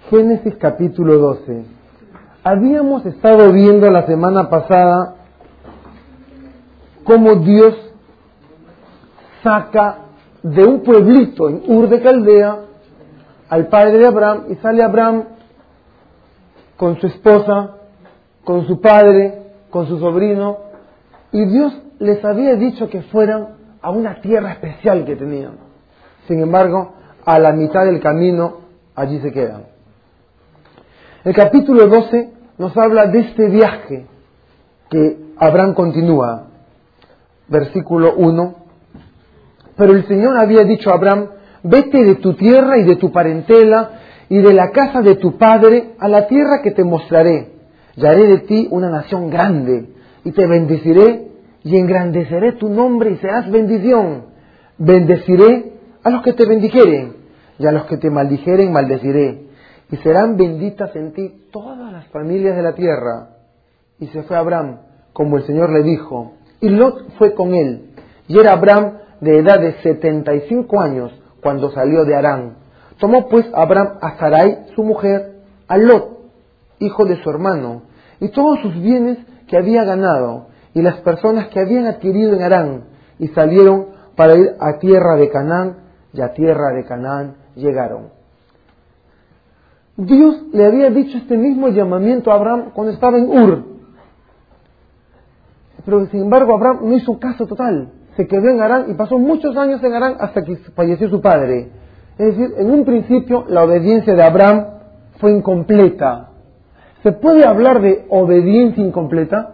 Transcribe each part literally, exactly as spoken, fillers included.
Génesis capítulo doce. Habíamos estado viendo la semana pasada cómo Dios saca de un pueblito en Ur de Caldea al padre de Abraham, y sale Abraham con su esposa, con su padre, con su sobrino, y Dios les había dicho que fueran a una tierra especial que tenían. Sin embargo, a la mitad del camino, allí se quedan. El capítulo doce nos habla de este viaje que Abraham continúa. Versículo uno. Pero el Señor había dicho a Abraham: vete de tu tierra y de tu parentela y de la casa de tu padre a la tierra que te mostraré. Y haré de ti una nación grande, y te bendeciré y engrandeceré tu nombre y serás bendición. Bendeciré a los que te bendijeren, y a los que te maldijeren maldeciré, y serán benditas en ti todas las familias de la tierra. Y se fue Abraham como el Señor le dijo, y Lot fue con él. Y era Abraham de edad de setenta y cinco años cuando salió de Harán. Tomó pues Abraham a Sarai su mujer, a Lot, hijo de su hermano, y todos sus bienes que había ganado, y las personas que habían adquirido en Harán, y salieron para ir a tierra de Canaán, y a tierra de Canaán llegaron. Dios le había dicho este mismo llamamiento a Abraham cuando estaba en Ur. Pero sin embargo Abraham no hizo caso total. Se quedó en Harán y pasó muchos años en Harán hasta que falleció su padre. Es decir, en un principio la obediencia de Abraham fue incompleta. ¿Se puede hablar de obediencia incompleta?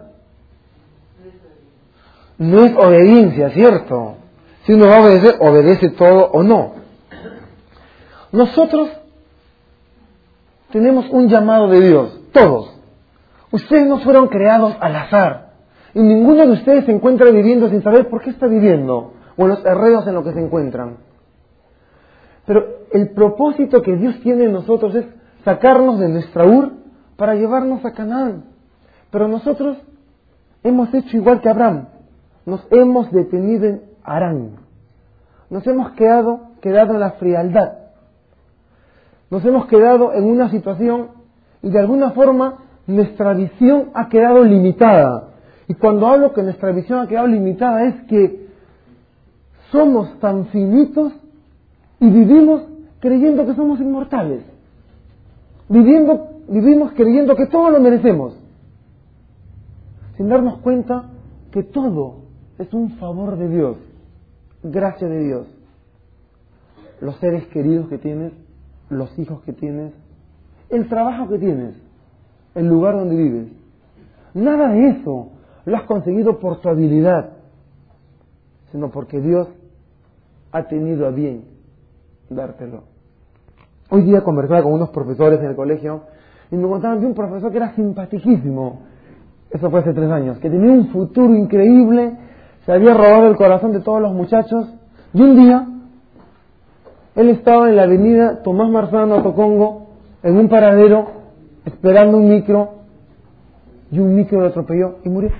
No es obediencia, ¿cierto? Si uno va a obedecer, obedece todo o no. Nosotros tenemos un llamado de Dios, todos. Ustedes no fueron creados al azar. Y ninguno de ustedes se encuentra viviendo sin saber por qué está viviendo, o en los enredos en los que se encuentran. Pero el propósito que Dios tiene en nosotros es sacarnos de nuestra Ur para llevarnos a Canaán. Pero nosotros hemos hecho igual que Abraham. Nos hemos detenido en Harán. Nos hemos quedado, quedado en la frialdad. Nos hemos quedado en una situación y de alguna forma nuestra visión ha quedado limitada. Y cuando hablo que nuestra visión ha quedado limitada es que somos tan finitos y vivimos creyendo que somos inmortales. Viviendo, vivimos creyendo que todo lo merecemos, sin darnos cuenta que todo es un favor de Dios, gracia de Dios. Los seres queridos que tienes, los hijos que tienes, el trabajo que tienes, el lugar donde vives. Nada de eso lo has conseguido por tu habilidad, sino porque Dios ha tenido a bien dártelo. Hoy día conversaba con unos profesores en el colegio y me contaban de un profesor que era simpaticísimo. Eso fue hace tres años, que tenía un futuro increíble, se había robado el corazón de todos los muchachos, y un día él estaba en la avenida Tomás Marzano, Tocongo, en un paradero, esperando un micro, y un micro lo atropelló y murió.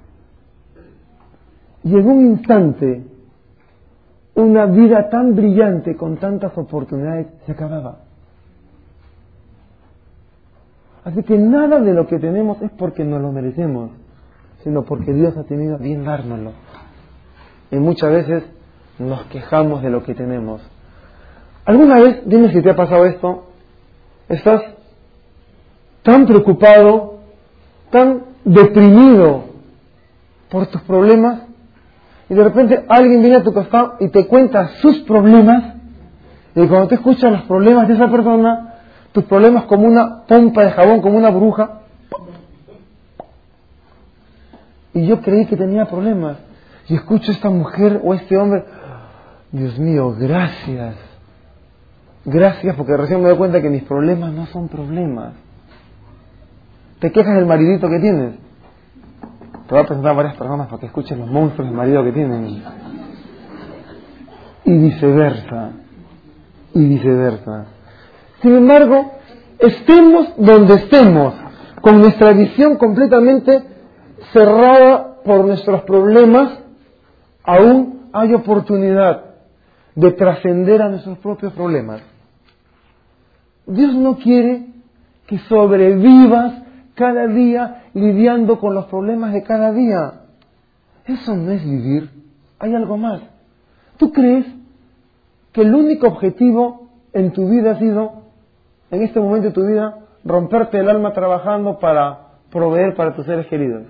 Y en un instante, una vida tan brillante, con tantas oportunidades, se acababa. Así que nada de lo que tenemos es porque nos lo merecemos, sino porque Dios ha tenido a bien dárnoslo. Y muchas veces nos quejamos de lo que tenemos. ¿Alguna vez, dime si te ha pasado esto, estás tan preocupado, tan deprimido por tus problemas, y de repente alguien viene a tu costado y te cuenta sus problemas, y cuando te escuchas los problemas de esa persona, tus problemas como una pompa de jabón, como una bruja, y yo creí que tenía problemas, y escucho a esta mujer o a este hombre, Dios mío, gracias, gracias, porque recién me doy cuenta que mis problemas no son problemas. Te quejas del maridito que tienes. Te voy a presentar a varias personas para que escuches los monstruos del marido que tienen. Y viceversa. Y viceversa. Sin embargo, estemos donde estemos, con nuestra visión completamente cerrada por nuestros problemas, aún hay oportunidad de trascender a nuestros propios problemas. Dios no quiere que sobrevivas cada día lidiando con los problemas de cada día. Eso no es vivir. Hay algo más. ¿Tú crees que el único objetivo en tu vida ha sido, en este momento de tu vida, romperte el alma trabajando para proveer para tus seres queridos?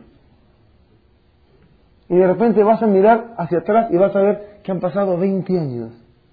Y de repente vas a mirar hacia atrás y vas a ver que han pasado veinte años.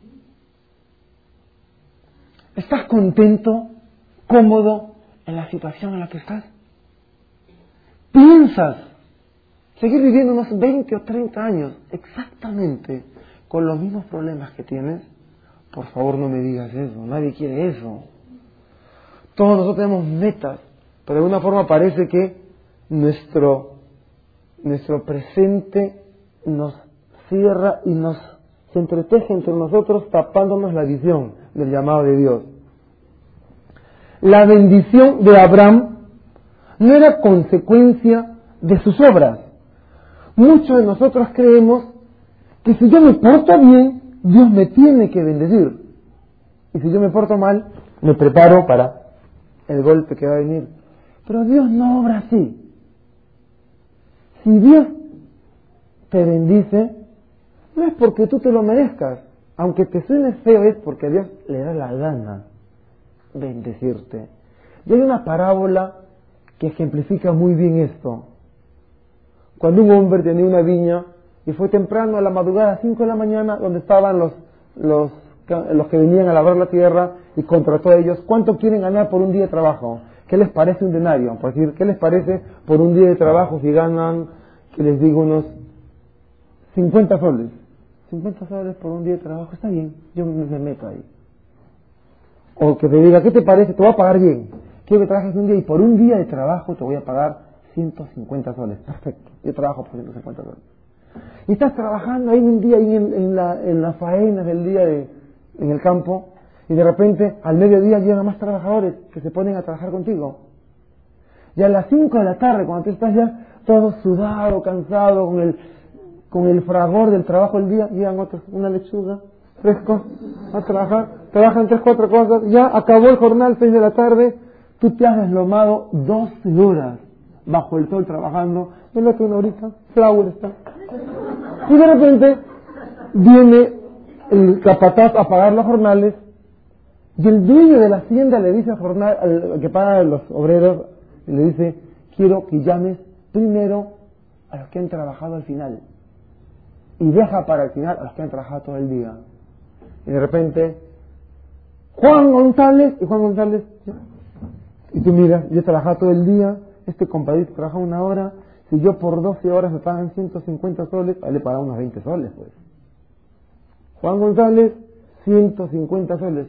¿Estás contento, cómodo en la situación en la que estás? ¿Piensas seguir viviendo unos veinte o treinta años exactamente con los mismos problemas que tienes? Por favor, no me digas eso. Nadie quiere eso. Todos nosotros tenemos metas, pero de alguna forma parece que nuestro, nuestro presente nos cierra y nos se entreteje entre nosotros, tapándonos la visión del llamado de Dios. La bendición de Abraham no era consecuencia de sus obras. Muchos de nosotros creemos que si yo me porto bien, Dios me tiene que bendecir. Y si yo me porto mal, me preparo para el golpe que va a venir. Pero Dios no obra así. Si Dios te bendice, no es porque tú te lo merezcas. Aunque te suene feo, es porque a Dios le da la gana bendecirte. Y hay una parábola que ejemplifica muy bien esto. Cuando un hombre tenía una viña y fue temprano a la madrugada, a cinco de la mañana, donde estaban los, los, los que venían a labrar la tierra, y contrató a ellos: ¿cuánto quieren ganar por un día de trabajo? ¿Qué les parece un denario? Por decir, ¿qué les parece por un día de trabajo si ganan, que les digo, unos cincuenta soles? cincuenta soles por un día de trabajo, está bien, yo me, me meto ahí. O que te diga: ¿qué te parece? Te voy a pagar bien. Quiero que trabajes un día y por un día de trabajo te voy a pagar ciento cincuenta soles. Perfecto, yo trabajo por ciento cincuenta soles. Y estás trabajando ahí un día ahí en, en, la, en la faena del día de, en el campo, y de repente al mediodía llegan más trabajadores que se ponen a trabajar contigo. Y a las cinco de la tarde, cuando tú estás ya todo sudado, cansado, con el, con el fragor del trabajo del día, llegan otros, una lechuga, fresco, a trabajar, trabajan tres, cuatro cosas, ya acabó el jornal, seis de la tarde, tú te has deslomado doce horas bajo el sol trabajando, es lo que una horita, flower está. Y de repente viene el capataz a pagar los jornales, y el dueño de la hacienda le dice al jornal, al que paga a los obreros, y le dice: quiero que llames primero a los que han trabajado al final, y deja para el final a los que han trabajado todo el día. Y de repente, Juan González, y Juan González, ¿ya? Y tú miras: yo he trabajado todo el día, este compadrito trabaja una hora, si yo por doce horas me pagan ciento cincuenta soles, a él le pagan unos veinte soles, pues. Juan González, ciento cincuenta soles.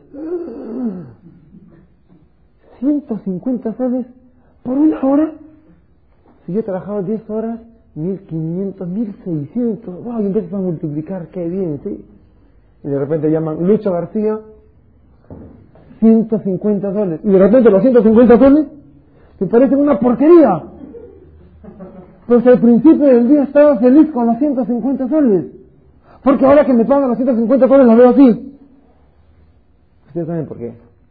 ciento cincuenta soles por una hora. Si yo he trabajado diez horas, mil quinientos, mil seiscientos. Wow, y empiezas a multiplicar, qué bien, ¿sí? Y de repente llaman Lucho García, ciento cincuenta soles. Y de repente los ciento cincuenta soles te parecen una porquería. Pues al principio del día estaba feliz con los ciento cincuenta soles. Porque ahora que me pagan los ciento cincuenta soles los veo así. Ustedes saben por qué.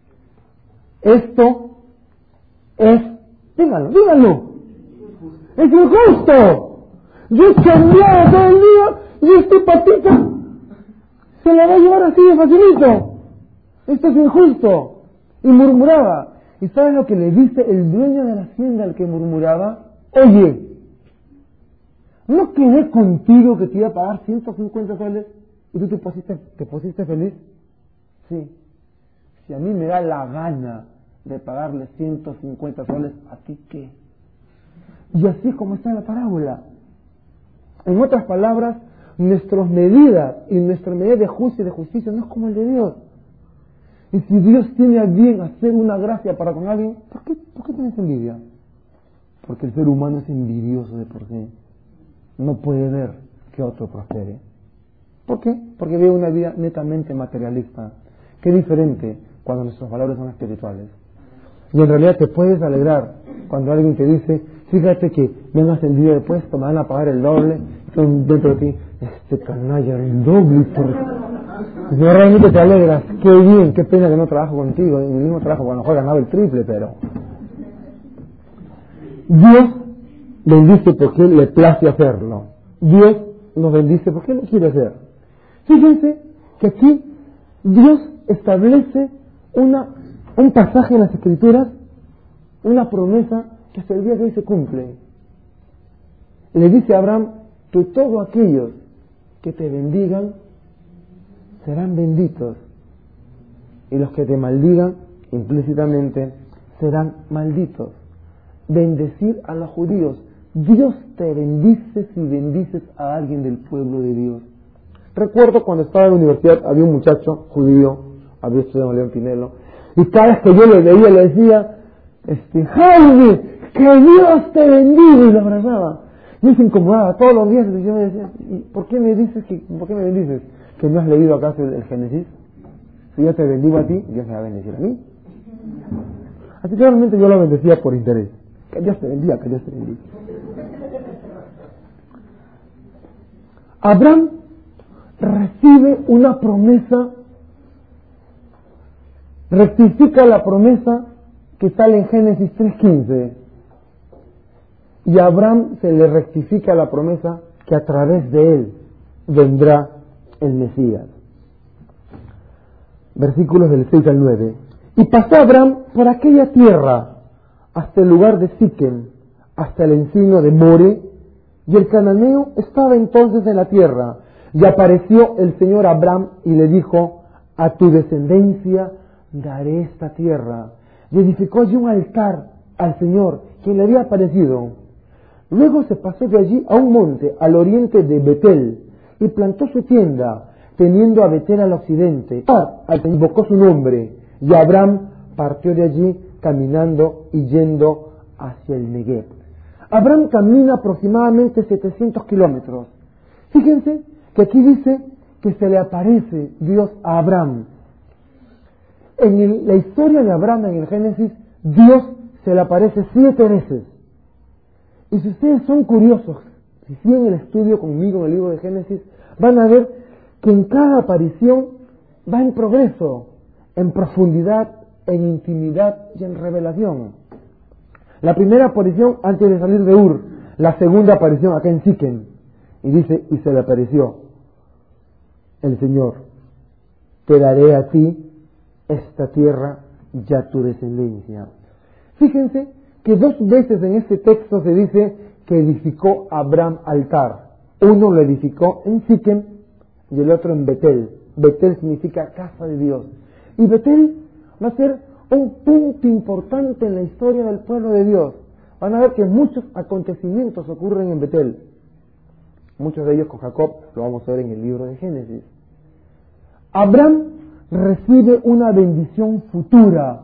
Esto es, díganlo, díganlo, es injusto. Yo he cambiado todo el día y este patita se la va a llevar así de facilito. Esto es injusto. Y murmuraba. ¿Y sabes lo que le dice el dueño de la hacienda al que murmuraba? Oye, ¿no quedé contigo que te iba a pagar ciento cincuenta soles y tú te pusiste, te pusiste feliz? Sí. Si a mí me da la gana de pagarle ciento cincuenta soles, ¿a ti qué? Y así es como está en la parábola. En otras palabras, nuestras medidas y nuestra medida de juicio y de justicia no es como el de Dios. Y si Dios tiene a bien hacer una gracia para con alguien, ¿por qué, ¿por qué tienes envidia? Porque el ser humano es envidioso de por sí. No puede ver que otro prospere. ¿Por qué? Porque vive una vida netamente materialista. Qué diferente cuando nuestros valores son espirituales. Y en realidad te puedes alegrar cuando alguien te dice: fíjate que me han ascendido de puesto, me van a pagar el doble. Entonces dentro de ti, este canalla, el doble. Por... Si realmente te alegras, qué bien, qué pena que no trabajo contigo, en el mismo trabajo, cuando mejor ganaba el triple, pero... Dios bendice porque Él le place hacerlo. Dios nos bendice porque Él lo quiere hacer. Fíjense que aquí Dios establece una, un pasaje en las Escrituras, una promesa que hasta el día de hoy se cumple. Le dice a Abraham que todos aquellos que te bendigan serán benditos y los que te maldigan implícitamente serán malditos. Bendecir a los judíos. Dios te bendice si bendices a alguien del pueblo de Dios. Recuerdo cuando estaba en la universidad, había un muchacho judío, había estudiado en León Pinelo, y cada vez que yo le veía le decía, este, Jaime, que Dios te bendiga, y lo abrazaba. Y él se incomodaba todos los días, y yo me decía, ¿por qué me dices que, por qué me bendices? ¿Que no has leído acaso el, el Génesis? Si yo te bendigo a ti, Dios me va a bendecir a mí. Así que realmente yo lo bendecía por interés. Que Dios te bendiga, que Dios te bendiga. Abraham recibe una promesa, rectifica la promesa que sale en Génesis tres quince, y a Abraham se le rectifica la promesa que a través de él vendrá el Mesías. Versículos del seis al nueve. Y pasó Abraham por aquella tierra hasta el lugar de Siquem, hasta el encino de More, y el cananeo estaba entonces en la tierra. Y apareció el Señor a Abraham y le dijo, a tu descendencia daré esta tierra. Y edificó allí un altar al Señor, quien le había aparecido. Luego se pasó de allí a un monte al oriente de Betel, y plantó su tienda, teniendo a Betel al occidente. Al que invocó su nombre, y Abraham partió de allí caminando y yendo hacia el Negev. Abraham camina aproximadamente setecientos kilómetros. Fíjense que aquí dice que se le aparece Dios a Abraham. En el, la historia de Abraham en el Génesis, Dios se le aparece siete veces. Y si ustedes son curiosos, si siguen el estudio conmigo en el libro de Génesis, van a ver que en cada aparición va en progreso, en profundidad, en intimidad y en revelación. La primera aparición antes de salir de Ur, la segunda aparición acá en Siquem, y dice, y se le apareció el Señor, te daré a ti esta tierra y a tu descendencia. Fíjense que dos veces en este texto se dice que edificó Abraham altar. Uno lo edificó en Siquem y el otro en Betel. Betel significa casa de Dios. Y Betel va a ser un punto importante en la historia del pueblo de Dios. Van a ver que muchos acontecimientos ocurren en Betel. Muchos de ellos con Jacob, lo vamos a ver en el libro de Génesis. Abraham recibe una bendición futura,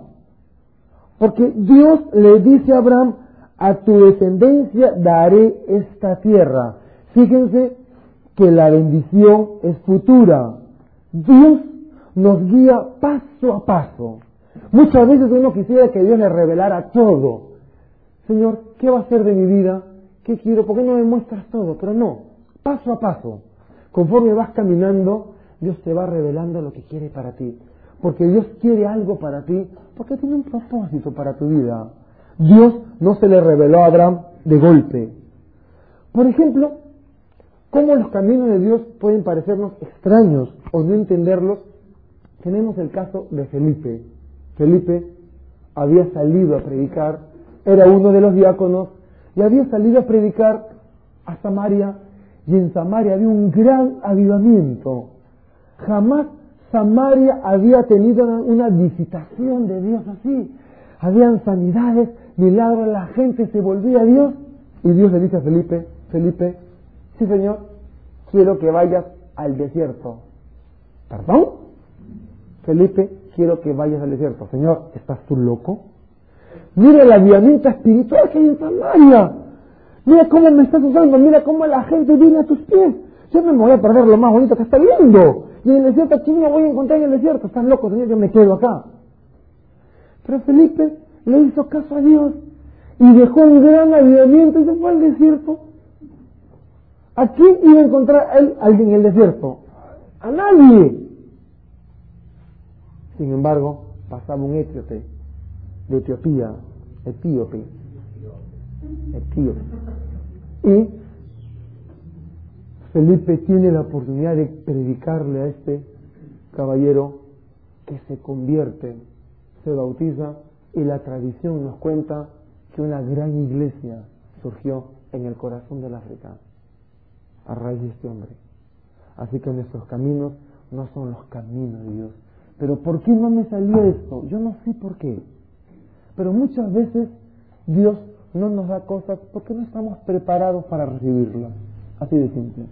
porque Dios le dice a Abraham, a tu descendencia daré esta tierra. Fíjense que la bendición es futura. Dios nos guía paso a paso. Muchas veces uno quisiera que Dios le revelara todo. Señor, ¿qué va a hacer de mi vida? ¿Qué quiero? ¿Por qué no me muestras todo? Pero no, paso a paso. Conforme vas caminando, Dios te va revelando lo que quiere para ti. Porque Dios quiere algo para ti, porque tiene un propósito para tu vida. Dios no se le reveló a Abraham de golpe. Por ejemplo, ¿cómo los caminos de Dios pueden parecernos extraños o no entenderlos? Tenemos el caso de Felipe. Felipe había salido a predicar, era uno de los diáconos, y había salido a predicar a Samaria, y en Samaria había un gran avivamiento. Jamás Samaria había tenido una, una visitación de Dios así. Habían sanidades, milagros, la gente se volvía a Dios, y Dios le dice a Felipe, Felipe, sí Señor, quiero que vayas al desierto. ¿Perdón? Felipe, quiero que vayas al desierto. Señor, ¿estás tú loco? Mira el avivamiento espiritual que hay en Samaria. Mira cómo me estás usando, mira cómo la gente viene a tus pies. Yo me voy a perder lo más bonito que está viendo. Y en el desierto aquí no voy a encontrar en el desierto. Estás loco, Señor, yo me quedo acá. Pero Felipe le hizo caso a Dios y dejó un gran avivamiento y se fue al desierto. ¿A quién iba a encontrar él alguien en el desierto? A nadie. Sin embargo, pasaba un etíope, de Etiopía, etíope, etíope. Y Felipe tiene la oportunidad de predicarle a este caballero, que se convierte, se bautiza, y la tradición nos cuenta que una gran iglesia surgió en el corazón del África a raíz de este hombre. Así que nuestros caminos no son los caminos de Dios. Pero ¿por qué no me salió esto? Yo no sé por qué. Pero muchas veces Dios no nos da cosas porque no estamos preparados para recibirlas. Así de simple.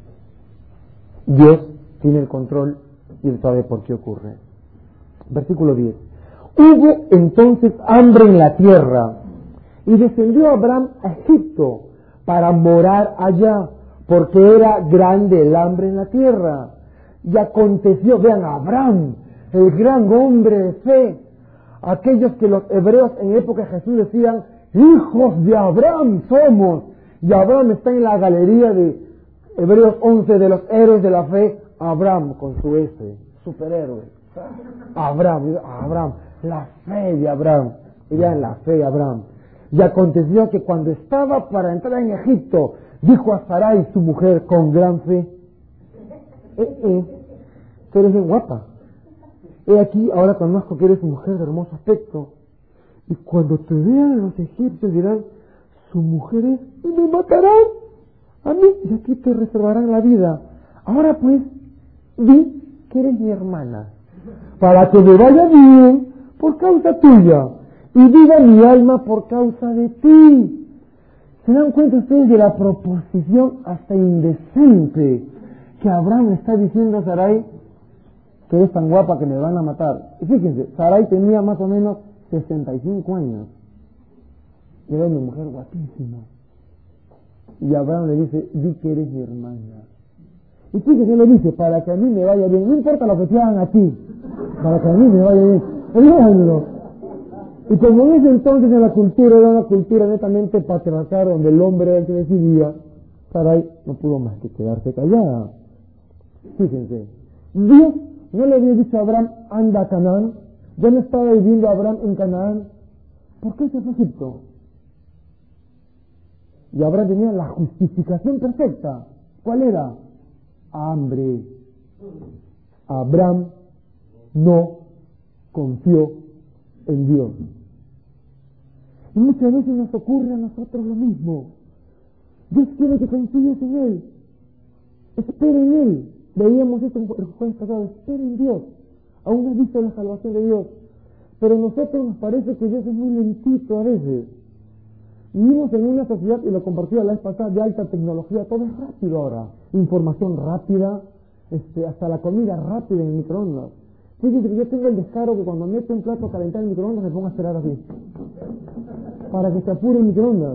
Dios tiene el control y Él sabe por qué ocurre. Versículo diez. Hubo entonces hambre en la tierra, y descendió Abraham a Egipto para morar allá, porque era grande el hambre en la tierra. Y aconteció, vean, Abraham, el gran hombre de fe, aquellos que los hebreos en época de Jesús decían, hijos de Abraham somos, y Abraham está en la galería de Hebreos once de los héroes de la fe, Abraham con su S, superhéroe. Abraham, Abraham, la fe de Abraham, y vean la fe de Abraham. Y aconteció que cuando estaba para entrar en Egipto, dijo a Sarai, su mujer, con gran fe, eh, eh, tú eres bien guapa. He aquí, ahora conozco que eres mujer de hermoso aspecto. Y cuando te vean los egipcios dirán, su mujer es, y me matarán a mí, y aquí te reservarán la vida. Ahora pues, di que eres mi hermana, para que me vaya bien por causa tuya, y viva mi alma por causa de ti. ¿Se dan cuenta ustedes de la proposición hasta indecente que Abraham está diciendo a Sarai, que eres tan guapa que me van a matar? Y fíjense, Sarai tenía más o menos sesenta y cinco años, y era una mujer guapísima. Y Abraham le dice, di que eres mi hermana. Y fíjense, le dice, para que a mí me vaya bien, no importa lo que te hagan a ti, para que a mí me vaya bien. Léanlo. Y como en ese entonces en la cultura era una cultura netamente patriarcal, donde el hombre era el que decidía, Sarai no pudo más que quedarse callada. Fíjense, Dios no le había dicho a Abraham, anda a Canaán. Ya no estaba viviendo Abraham en Canaán. ¿Por qué se fue a Egipto? Y Abraham tenía la justificación perfecta. ¿Cuál era? Hambre. Abraham no confió en Dios. Y muchas veces nos ocurre a nosotros lo mismo. Dios quiere que confíes en Él. Espera en Él. Veíamos esto en el jueves pasado. Espera en Dios. Aún has visto la salvación de Dios. Pero a nosotros nos parece que Dios es muy lentito a veces. Vivimos en una sociedad, y lo compartí la vez pasada, de alta tecnología. Todo es rápido ahora. Información rápida, este, hasta la comida rápida en el microondas. Fíjense que yo tengo el descaro que cuando meto un plato a calentar en el microondas me pongo a esperar así, para que se apure el microondas.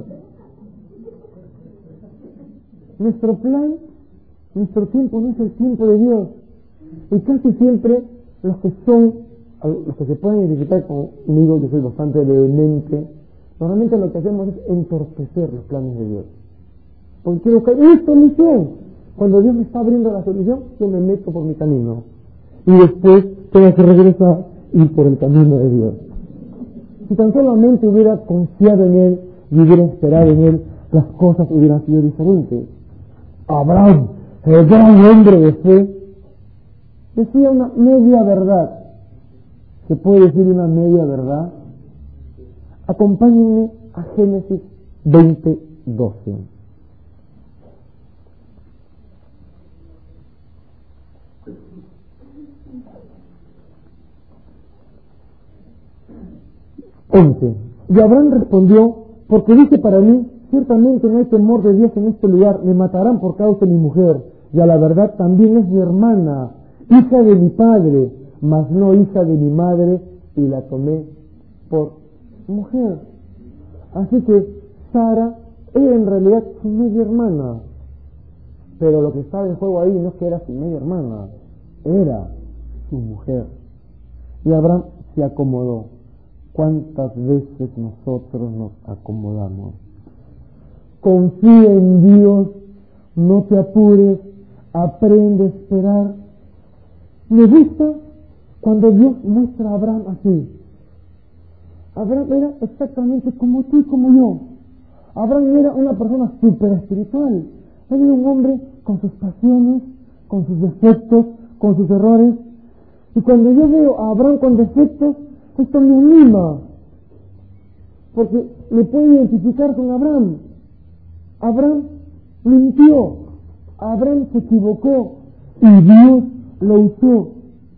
Nuestro plan, nuestro tiempo no es el tiempo de Dios. Y casi siempre los que son, los que se pueden identificar conmigo, yo soy bastante vehemente, normalmente lo que hacemos es entorpecer los planes de Dios. Porque quiero que ¡es solución! Cuando Dios me está abriendo la solución, yo me meto por mi camino. Y después tengo que regresar y ir por el camino de Dios. Si tan solamente hubiera confiado en Él y hubiera esperado en Él, las cosas hubieran sido diferentes. Abraham, el gran hombre de fe, decía una media verdad. ¿Se puede decir una media verdad? Acompáñenme a Génesis veinte, doce. once. Y Abraham respondió, porque dice para mí, ciertamente no hay temor de Dios en este lugar, me matarán por causa de mi mujer, y a la verdad también es mi hermana, hija de mi padre, mas no hija de mi madre, y la tomé por mujer. Así que Sara era en realidad su media hermana, pero lo que estaba en juego ahí no es que era su media hermana, era su mujer. Y Abraham se acomodó. ¿Cuántas veces nosotros nos acomodamos? Confía en Dios, no te apures, aprende a esperar. Me gusta Cuando Dios muestra a Abraham así, Abraham era exactamente como tú y como yo. Abraham era una persona súper espiritual. Él era un hombre con sus pasiones, con sus defectos, con sus errores. Y cuando yo veo a Abraham con defectos, esto me anima, porque me puedo identificar con Abraham. Abraham mintió, Abraham se equivocó y Dios lo usó.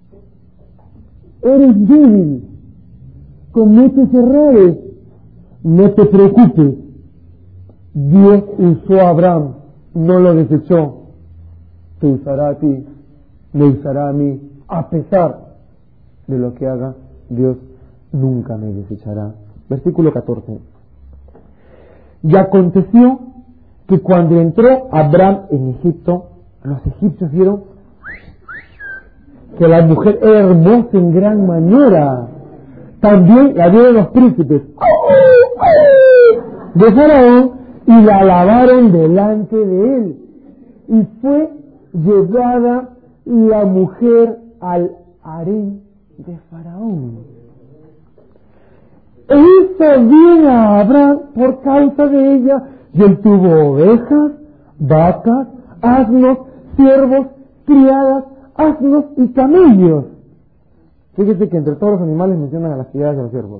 Eres débil, cometes errores, no te preocupes. Dios usó a Abraham, no lo desechó. Te usará a ti, me usará a mí, a pesar de lo que haga, Dios nunca me desechará. Versículo catorce. Y aconteció que cuando entró Abraham en Egipto, los egipcios vieron que la mujer era hermosa en gran manera. También la vieron los príncipes de Faraón y la alabaron delante de él. Y fue llevada la mujer al harén de Faraón. E hizo bien a Abraham por causa de ella, y él tuvo ovejas, vacas, asnos, siervos, criadas, asnos y camellos. Fíjese que entre todos los animales mencionan a las criadas y a los siervos.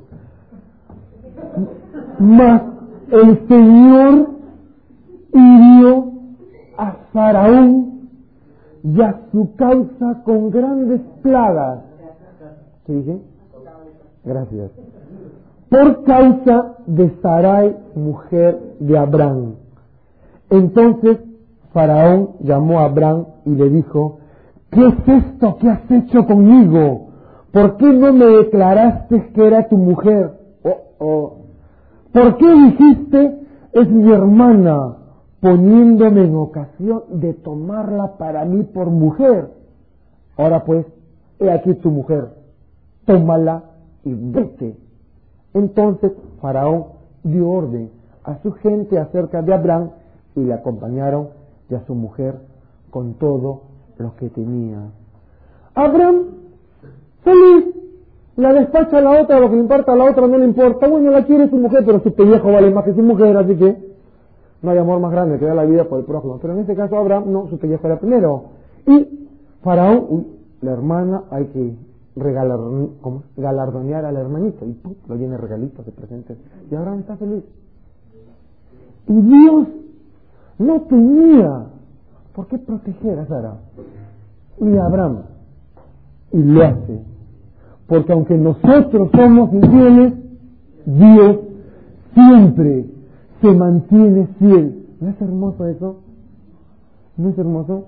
Mas el Señor hirió a Faraón y a su causa con grandes plagas. ¿Qué dije? Gracias. Por causa de Sarai, mujer de Abraham. Entonces Faraón llamó a Abraham y le dijo: ¿qué es esto que has hecho conmigo? ¿Por qué no me declaraste que era tu mujer? Oh, oh. ¿Por qué dijiste, es mi hermana, poniéndome en ocasión de tomarla para mí por mujer? Ahora pues, he aquí tu mujer, tómala y vete. Entonces Faraón dio orden a su gente acerca de Abraham y le acompañaron y a su mujer con todo lo que tenía. Abraham, feliz, la despacha a la otra, lo que le importa a la otra no le importa. Bueno, la quiere su mujer, pero su pellejo vale más que su mujer, así que no hay amor más grande que dar la vida por el prójimo. Pero en este caso Abraham, no, su pellejo era primero. Y Faraón, uy, la hermana, hay que regalar, ¿cómo? galardonear al hermanito, y ¡pum!, lo llena de regalitos, de presentes, y Abraham está feliz. Y Dios no tenía por qué proteger a Sara ni a Abraham, y lo hace, porque aunque nosotros somos infieles, Dios siempre se mantiene fiel. ¿No es hermoso eso? ¿No es hermoso?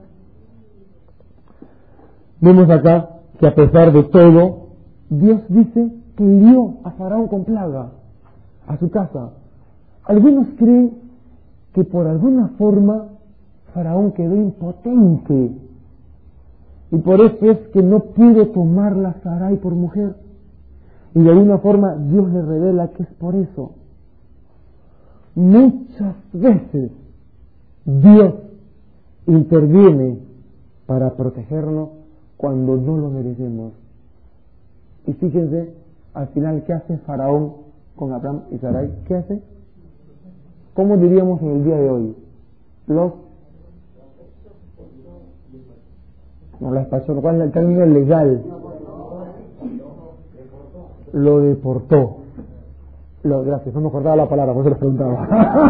Vemos acá que a pesar de todo, Dios dice que hirió a Faraón con plaga a su casa. Algunos creen que por alguna forma Faraón quedó impotente y por eso es que no pudo tomarla a Sarai por mujer, y de alguna forma Dios le revela que es por eso. Muchas veces Dios interviene para protegernos cuando no lo merecemos. Y fíjense, al final, ¿qué hace Faraón con Abraham y Sarai? ¿Qué hace? ¿Cómo diríamos en el día de hoy? Los... No, la despachó, ¿cuál es el término legal? Lo deportó. Lo, gracias, no me acordaba la palabra, por eso les preguntaba.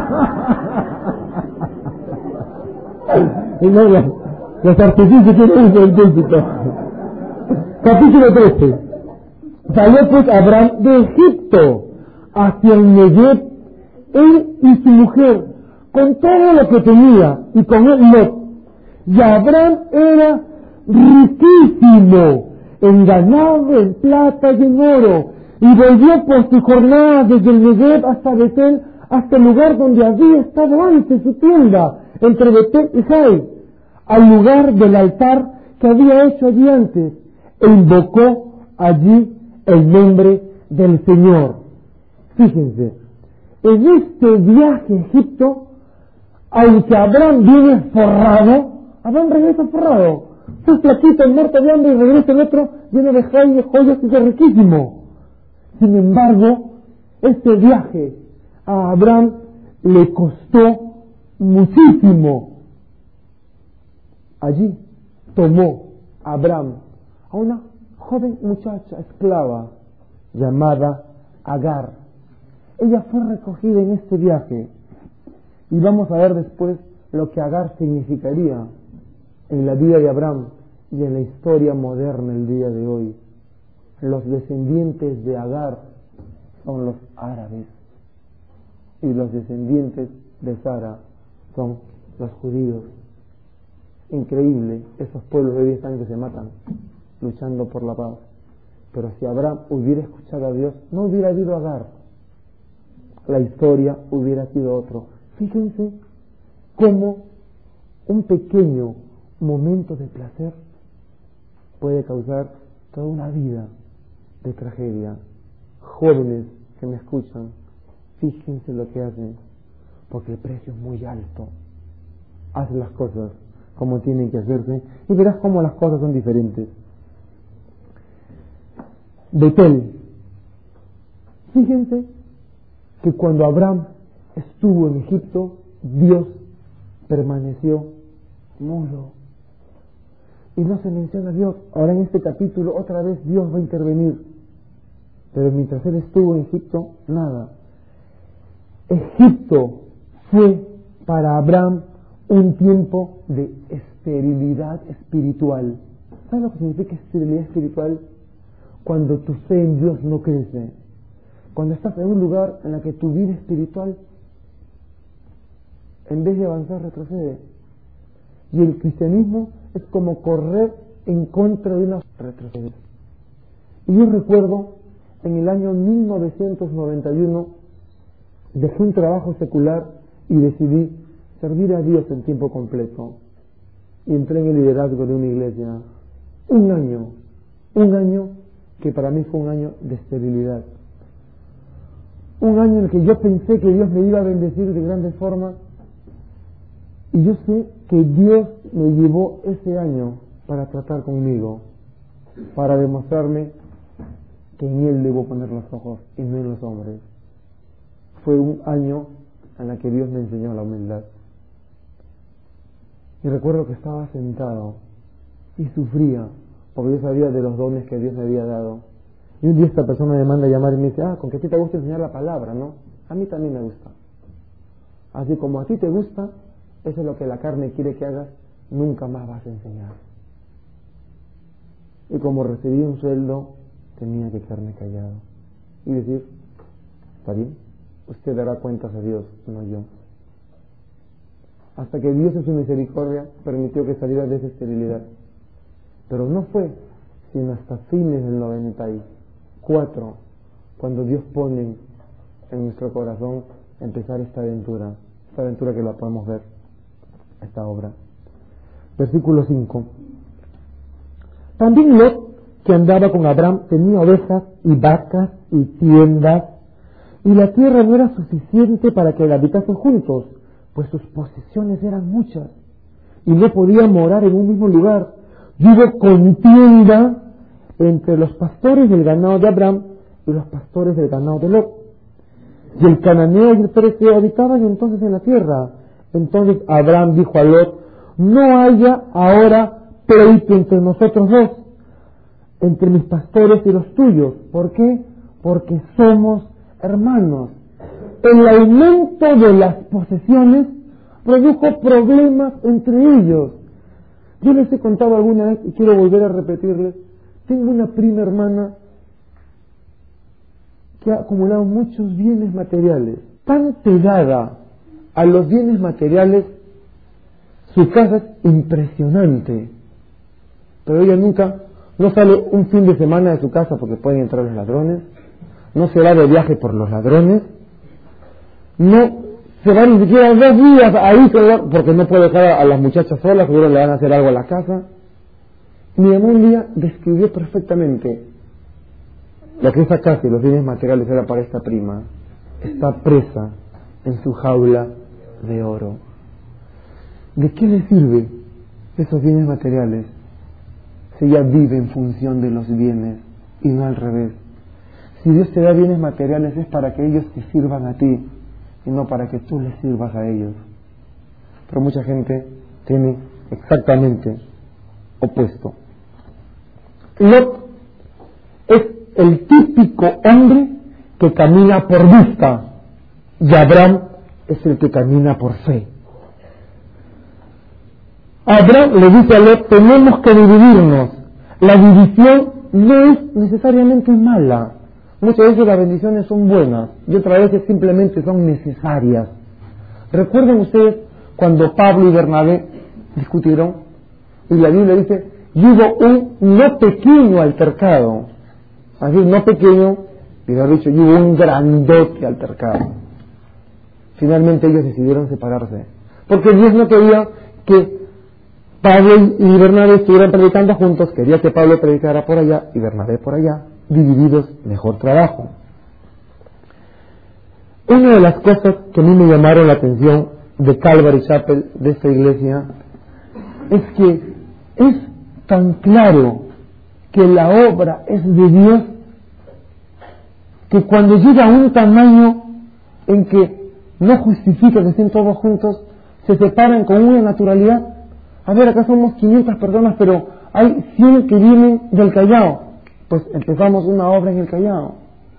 Y no, los, los artificios tienen un científico. Capítulo trece. Salió pues Abraham de Egipto hacia el Negev, él y su mujer, con todo lo que tenía, y con él Lot. Y Abraham era riquísimo en ganado, en plata y en oro, y volvió por su jornada desde el Negev hasta Betel, hasta el lugar donde había estado antes su tienda, entre Betel y Jai, al lugar del altar que había hecho allí antes, e invocó allí el nombre del Señor. Fíjense, en este viaje a Egipto, aunque Abraham viene forrado, Abraham regresa forrado, Fue flaquito, muerto de hambre, y regresa el otro lleno de joyas, joyas y es riquísimo. Sin embargo, este viaje a Abraham le costó muchísimo. Allí tomó Abraham a una joven muchacha esclava llamada Agar. Ella fue recogida en este viaje y vamos a ver después lo que Agar significaría en la vida de Abraham y en la historia moderna el día de hoy. Los descendientes de Agar son los árabes y los descendientes de Sara son los judíos. Increíble, esos pueblos de hoy están que se matan luchando por la paz. Pero si Abraham hubiera escuchado a Dios, no hubiera habido Agar. La historia hubiera sido otro. Fíjense cómo un pequeño momento de placer puede causar toda una vida de tragedia. Jóvenes que me escuchan, fíjense lo que hacen, porque el precio es muy alto. Haz las cosas como tienen que hacerse y verás cómo las cosas son diferentes. Betel. Fíjense que cuando Abraham estuvo en Egipto, Dios permaneció mudo. Y no se menciona a Dios. Ahora en este capítulo otra vez Dios va a intervenir. Pero mientras él estuvo en Egipto, nada. Egipto fue para Abraham un tiempo de esterilidad espiritual. ¿Sabes lo que significa esterilidad espiritual? Cuando tu fe en Dios no crece. Cuando estás en un lugar en el que tu vida espiritual, en vez de avanzar, retrocede. Y el cristianismo es como correr en contra de una retroceder. Y yo recuerdo, en el año mil novecientos noventa y uno, dejé un trabajo secular y decidí servir a Dios en tiempo completo. Y entré en el liderazgo de una iglesia. Un año, un año que para mí fue un año de esterilidad. Un año en el que yo pensé que Dios me iba a bendecir de grandes formas. Y yo sé que Dios me llevó ese año para tratar conmigo, para demostrarme que en Él debo poner los ojos y no en los hombres. Fue un año en el que Dios me enseñó la humildad. Y recuerdo que estaba sentado y sufría, porque yo sabía de los dones que Dios me había dado. Y un día esta persona me manda a llamar y me dice, ah, con que a ti te gusta enseñar la palabra, ¿no? A mí también me gusta. Así como a ti te gusta, eso es lo que la carne quiere que hagas, nunca más vas a enseñar. Y como recibí un sueldo, tenía que quedarme callado y decir, está bien, usted dará cuentas a Dios, no yo. Hasta que Dios en su misericordia permitió que saliera de esa esterilidad. Pero no fue sino hasta fines del noventa y cuatro cuando Dios pone en nuestro corazón empezar esta aventura, esta aventura que la podemos ver, esta obra. Versículo cinco. También Lot, que andaba con Abraham, tenía ovejas y vacas y tiendas, y la tierra no era suficiente para que la habitasen juntos, pues sus posesiones eran muchas, y no podía morar en un mismo lugar. Y hubo contienda entre los pastores del ganado de Abraham y los pastores del ganado de Lot. Y el cananeo y el fereceo habitaban entonces en la tierra. Entonces Abraham dijo a Lot, no haya ahora pleito entre nosotros dos, entre mis pastores y los tuyos. ¿Por qué? Porque somos hermanos. El aumento de las posesiones produjo problemas entre ellos. Yo les he contado alguna vez y quiero volver a repetirles. Tengo una prima hermana que ha acumulado muchos bienes materiales. Tan pegada a los bienes materiales, su casa es impresionante. Pero ella nunca, no sale un fin de semana de su casa porque pueden entrar los ladrones, no se va de viaje por los ladrones, no se va ni siquiera dos días ahí porque no puede dejar a las muchachas solas, seguro le van a hacer algo a la casa. Mi mamá un día describió perfectamente lo que esa casa y los bienes materiales era para esta prima. Está presa en su jaula de oro. ¿De qué le sirve esos bienes materiales si ella vive en función de los bienes y no al revés. Si Dios te da bienes materiales es para que ellos te sirvan a ti y no para que tú les sirvas a ellos. Pero mucha gente tiene exactamente opuesto. Lot es el típico hombre que camina por vista y Abraham es el que camina por fe. Abraham le dice a Lot, tenemos que dividirnos. La división no es necesariamente mala. Muchas veces las bendiciones son buenas y otras veces simplemente son necesarias. ¿Recuerdan ustedes cuando Pablo y Bernabé discutieron? Y la Biblia dice, y hubo un no pequeño altercado. Así, no pequeño, y lo ha dicho, y hubo un grandote altercado. Finalmente ellos decidieron separarse. Porque Dios no quería que Pablo y Bernabé estuvieran predicando juntos, quería que Pablo predicara por allá y Bernabé por allá, divididos, mejor trabajo. Una de las cosas que a mí me llamaron la atención de Calvary Chapel, de esta iglesia, es que es tan claro que la obra es de Dios, que cuando llega a un tamaño en que no justifica que estén todos juntos, se separan con una naturalidad. A ver, acá somos quinientas personas, pero hay cien que vienen del Callao. Pues empezamos una obra en el Callao.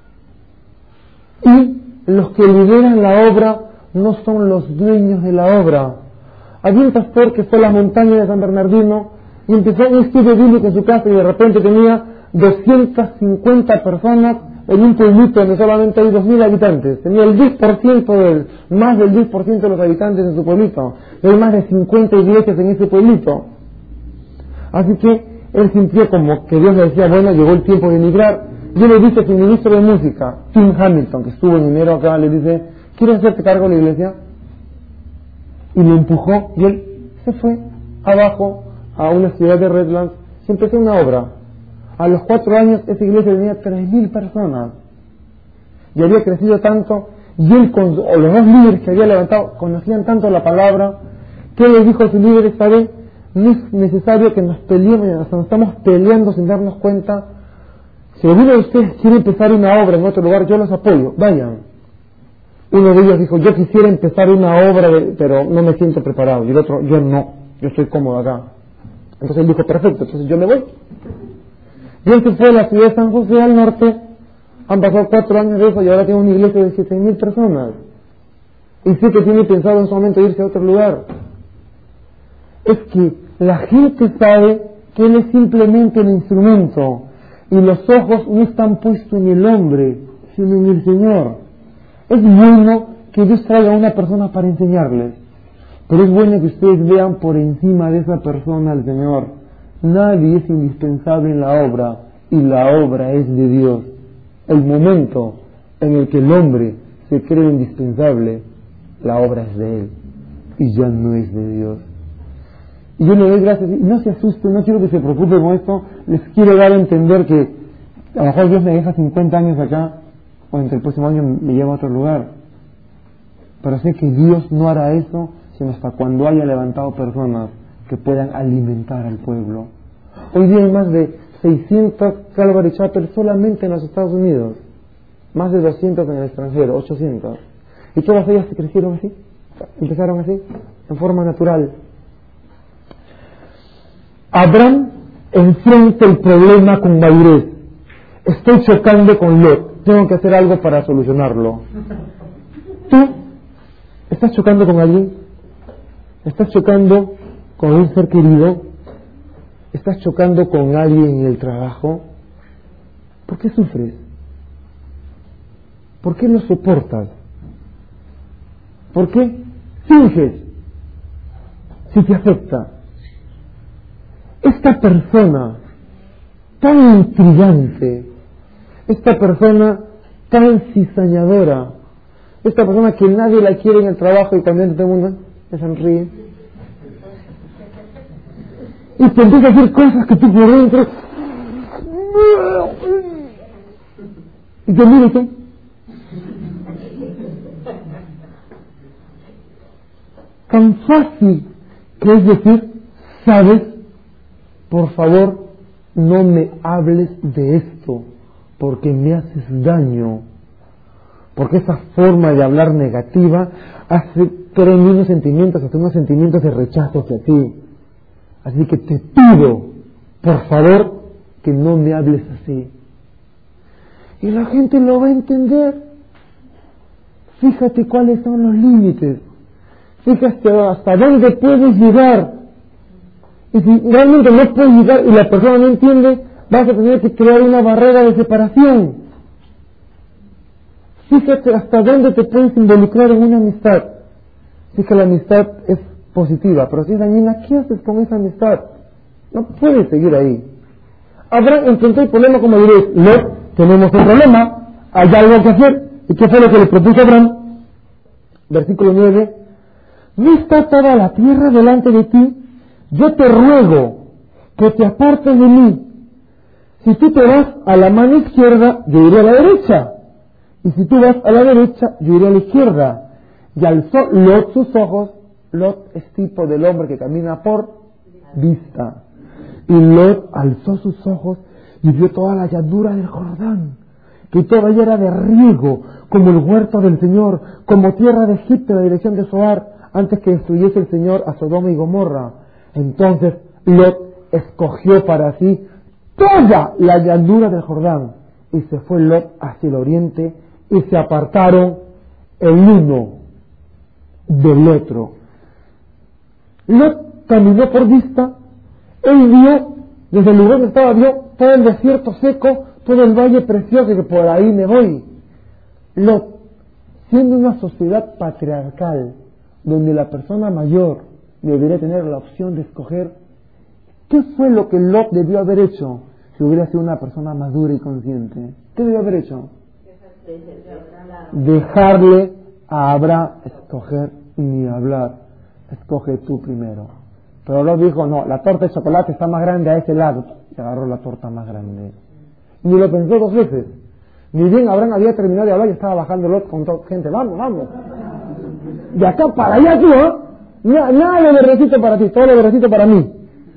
Y los que lideran la obra no son los dueños de la obra. Había un pastor que fue a la montaña de San Bernardino y empezó un estudio bíblico en su casa y de repente tenía doscientas cincuenta personas en un pueblito donde solamente hay dos mil habitantes. Tenía el diez por ciento del, más del diez por ciento de los habitantes en su pueblito. Hay más de cincuenta iglesias en ese pueblito. Así que él sintió como que Dios le decía, bueno, llegó el tiempo de emigrar. Yo le dije a su ministro de música, Tim Hamilton, que estuvo en enero acá, le dice, ¿quieres hacerte cargo de la iglesia? Y le empujó y él se fue abajo a una ciudad de Redlands y empezó una obra. A los cuatro años esa iglesia tenía tres mil personas y había crecido tanto, y él con o los dos líderes que había levantado conocían tanto la palabra que él le dijo a sus líderes, ¿sabes? No es necesario que nos peleemos, nos estamos peleando sin darnos cuenta. Si alguno de ustedes quiere empezar una obra en otro lugar, yo los apoyo, vayan. Uno de ellos dijo, yo quisiera empezar una obra, de, pero no me siento preparado. Y el otro, yo no, yo estoy cómodo acá. Entonces él dijo, perfecto, entonces yo me voy. Y él se fue a la ciudad de San José al norte, han pasado cuatro años de eso y ahora tiene una iglesia de siete mil personas. Y sí que tiene pensado en su momento irse a otro lugar. Es que la gente sabe que él es simplemente el instrumento y los ojos no están puestos en el hombre, sino en el Señor. Es bueno que Dios traiga a una persona para enseñarles, pero es bueno que ustedes vean por encima de esa persona al Señor. Nadie es indispensable en la obra y la obra es de Dios. El momento en el que el hombre se cree indispensable, la obra es de él y ya no es de Dios. Y yo le doy gracias, y no se asusten, no quiero que se preocupen con esto, les quiero dar a entender que a lo mejor Dios me deja cincuenta años acá, o entre el próximo año me lleva a otro lugar. Pero sé que Dios no hará eso, sino hasta cuando haya levantado personas que puedan alimentar al pueblo. Hoy día hay más de seiscientas Calvary Chapel solamente en los Estados Unidos, más de doscientas en el extranjero, ochocientas. Y todas ellas se crecieron así, empezaron así, en forma natural. Abraham enfrenta el problema con madurez. Estoy chocando con Lot, tengo que hacer algo para solucionarlo. ¿Tú estás chocando con alguien? ¿Estás chocando con un ser querido? ¿Estás chocando con alguien en el trabajo? ¿Por qué sufres? ¿Por qué no soportas? ¿Por qué finges si te afecta? Esta persona tan intrigante, esta persona tan cizañadora, esta persona que nadie la quiere en el trabajo y también todo el mundo se sonríe y te empieza a hacer cosas que tú por dentro y te mira y te tan fácil que es decir, sabes, por favor, no me hables de esto, porque me haces daño. Porque esa forma de hablar negativa hace crear unos sentimientos, hasta unos sentimientos de rechazo hacia ti. Así que te pido, por favor, que no me hables así. Y la gente lo va a entender. Fíjate cuáles son los límites. Fíjate hasta dónde puedes llegar. Y si realmente no puedes llegar y la persona no entiende, vas a tener que crear una barrera de separación. Fíjate hasta dónde te puedes involucrar en una amistad. Si es que la amistad es positiva, pero si es dañina, ¿qué haces con esa amistad? No puedes seguir ahí. Abraham enfrentó el problema como diréis, Lot, tenemos un problema, hay algo que hacer. ¿Y qué fue lo que le propuso Abraham? Versículo nueve. ¿No está toda la tierra delante de ti? Yo te ruego que te apartes de mí. Si tú te vas a la mano izquierda, yo iré a la derecha. Y si tú vas a la derecha, yo iré a la izquierda. Y alzó Lot sus ojos. Lot es tipo del hombre que camina por vista. Y Lot alzó sus ojos y vio toda la llanura del Jordán, que toda ella era de riego, como el huerto del Señor, como tierra de Egipto en la dirección de Zoar, antes que destruyese el Señor a Sodoma y Gomorra. Entonces Lot escogió para sí toda la llanura del Jordán, y se fue Lot hacia el oriente, y se apartaron el uno del otro. Lot caminó por vista, él vio, desde el lugar donde estaba, vio todo el desierto seco, todo el valle precioso, que por ahí me voy. Lot, siendo una sociedad patriarcal, donde la persona mayor debería tener la opción de escoger, ¿qué fue lo que Lot debió haber hecho si hubiera sido una persona madura y consciente? ¿Qué debió haber hecho? Dejarle a Abraham escoger ni hablar. Escoge tú primero. Pero Lot dijo, no, la torta de chocolate está más grande a ese lado. Y agarró la torta más grande. Ni lo pensó dos veces. Ni bien Abraham había terminado de hablar y estaba bajando Lot con toda gente. Vamos, vamos. De acá para allá tú, ¿eh? Nada de verdecito para ti, todo de verdecito para mí.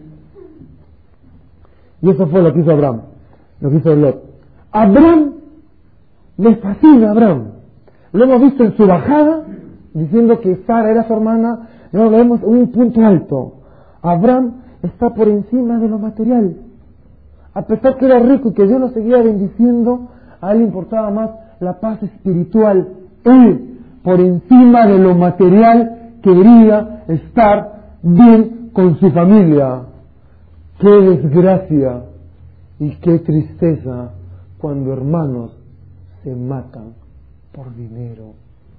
Y eso fue lo que hizo Abraham. Lo que hizo Lot. Abraham, me fascina Abraham. Lo hemos visto en su bajada, diciendo que Sara era su hermana. Y ahora lo vemos en un punto alto. Abraham está por encima de lo material. A pesar que era rico y que Dios lo seguía bendiciendo, a él le importaba más la paz espiritual. Él, por encima de lo material, quería estar bien con su familia. Qué desgracia y qué tristeza cuando hermanos se matan por dinero.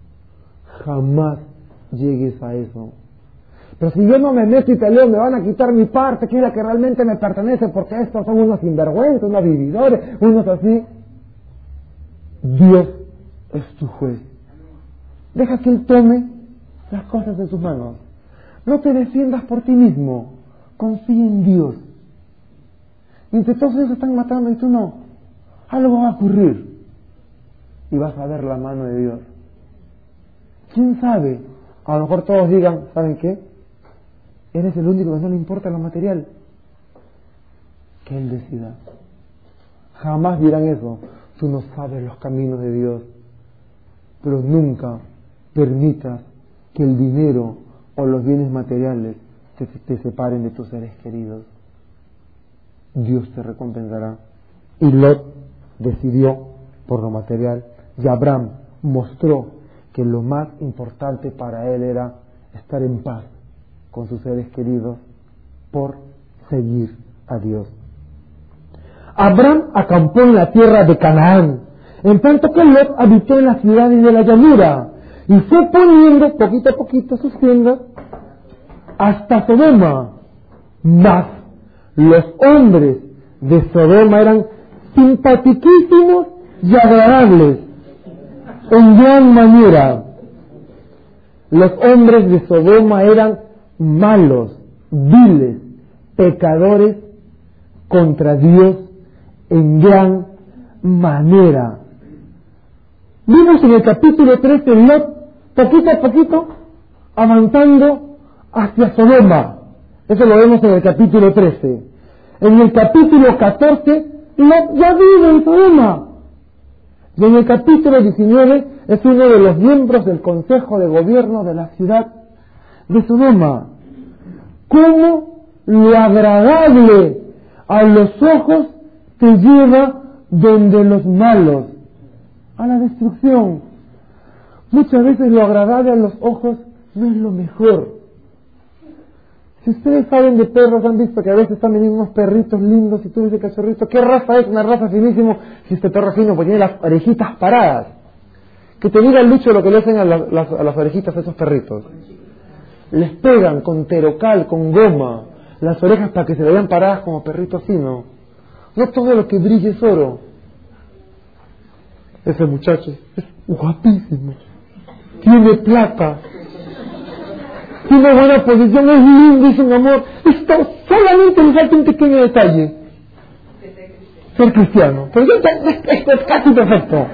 Jamás llegues a eso. Pero si yo no me meto y peleo, me van a quitar mi parte, que es la que realmente me pertenece, porque estos son unos sinvergüenzas, unos vividores, unos así. Dios es tu juez. Deja que Él tome las cosas de tus manos. No te defiendas por ti mismo. Confía en Dios. Y entre todos ellos están matando y tú no. Algo va a ocurrir. Y vas a ver la mano de Dios. ¿Quién sabe? A lo mejor todos digan, ¿saben qué? Eres el único que no le importa lo material. Que Él decida. Jamás dirán eso. Tú no sabes los caminos de Dios. Pero nunca permitas que el dinero o los bienes materiales te, te separen de tus seres queridos. Dios te recompensará. Y Lot decidió por lo material. Y Abraham mostró que lo más importante para él era estar en paz con sus seres queridos por seguir a Dios. Abraham acampó en la tierra de Canaán, en tanto que Lot habitó en las ciudades de la llanura, y fue poniendo poquito a poquito sus tiendas hasta Sodoma. Mas los hombres de Sodoma eran simpatiquísimos y agradables en gran manera. Los hombres de Sodoma eran malos, viles, pecadores contra Dios en gran manera. Vimos en el capítulo trece Lot, poquito a poquito, avanzando hacia Sodoma. Eso lo vemos en el capítulo trece. En el capítulo catorce, Lot ya vive en Sodoma. Y en el capítulo diecinueve es uno de los miembros del Consejo de Gobierno de la ciudad de Sodoma. ¿Cómo lo agradable a los ojos te lleva donde los malos? A la destrucción. Muchas veces lo agradable a los ojos no es lo mejor. Si ustedes saben de perros, han visto que a veces están veniendo unos perritos lindos y tú dices, cachorrito, ¿qué raza es? Una raza finísimo. Si este perro es fino, pues tiene las orejitas paradas. Que te diga el Lucho lo que le hacen a, la, las, a las orejitas a esos perritos. Les pegan con terocal, con goma, las orejas para que se le vean paradas como perrito fino. No todo lo que brilla es oro. Ese muchacho es guapísimo, tiene plata, tiene buena posición, es lindo, es un amor. Esto solamente le falta un pequeño detalle: ser cristiano. Pero esto es casi perfecto.